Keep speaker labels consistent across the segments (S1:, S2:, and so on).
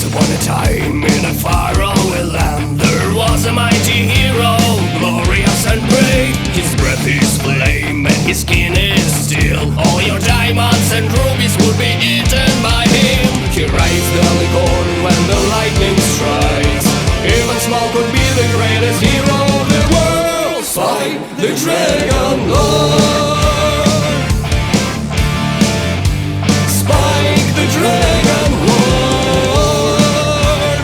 S1: upon a time in a faraway land, there was a mighty hero, glorious and brave. His breath is flame and his skin is steel. All your diamonds and rubies would be eaten by him. He rides the alicorn when the lightning strikes. Even small could be the greatest hero of the world. Spike the Dragon Lord. Spike the Dragon Lord.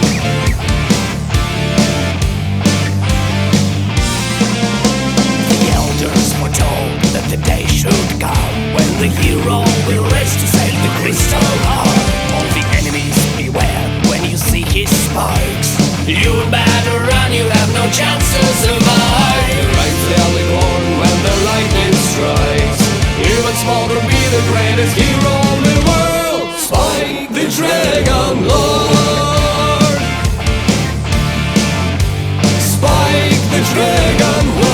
S1: The elders foretold that the day should come when the hero will race to sail the crystal heart. All the enemies beware when you see his spikes. You better run, you have no chance to survive. He rides the alicorn when the lightning strikes. Even small will be the greatest hero of the world. Spike the Dragon Lord. Spike the Dragon Lord.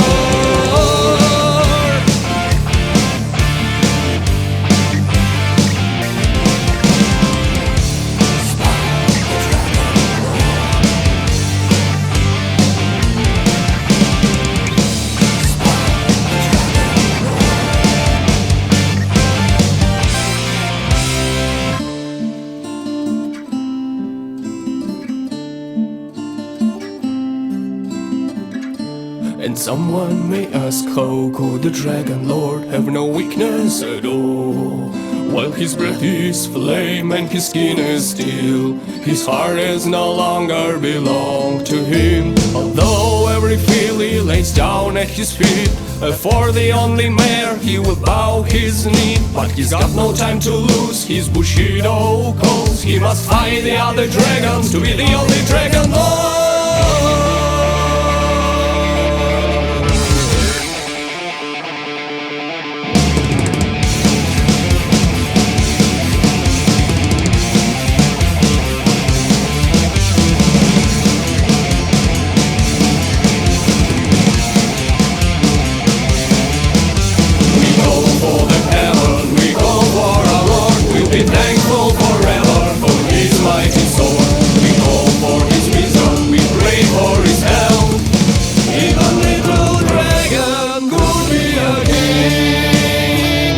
S1: And someone may ask, how could the Dragon Lord have no weakness at all? While his breath is flame and his skin is steel, his heart has no longer belonged to him. Although every filly lays down at his feet, for the only mare he will bow his knee. But he's got no time to lose, his Bushido calls. He must fight the other dragons to be the only Dragon Lord. Be thankful forever for his mighty sword. We call for his wisdom, we pray for his help. Even little dragon could be a king.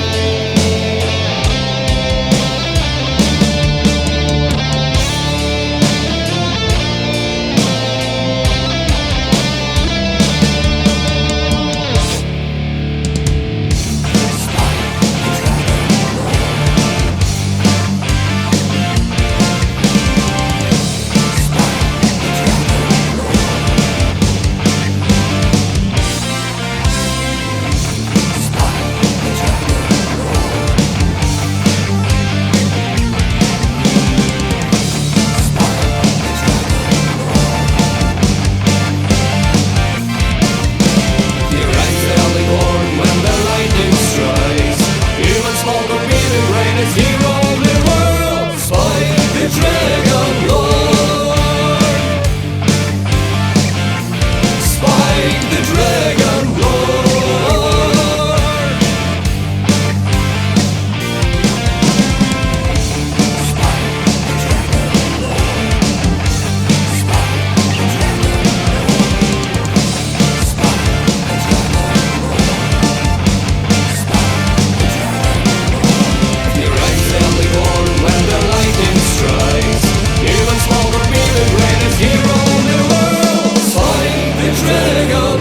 S1: Hero of the world, Spike the Dragon Lord. Spike the Dragon Lord. Even small could be the greatest hero in the world. Spike the Dragon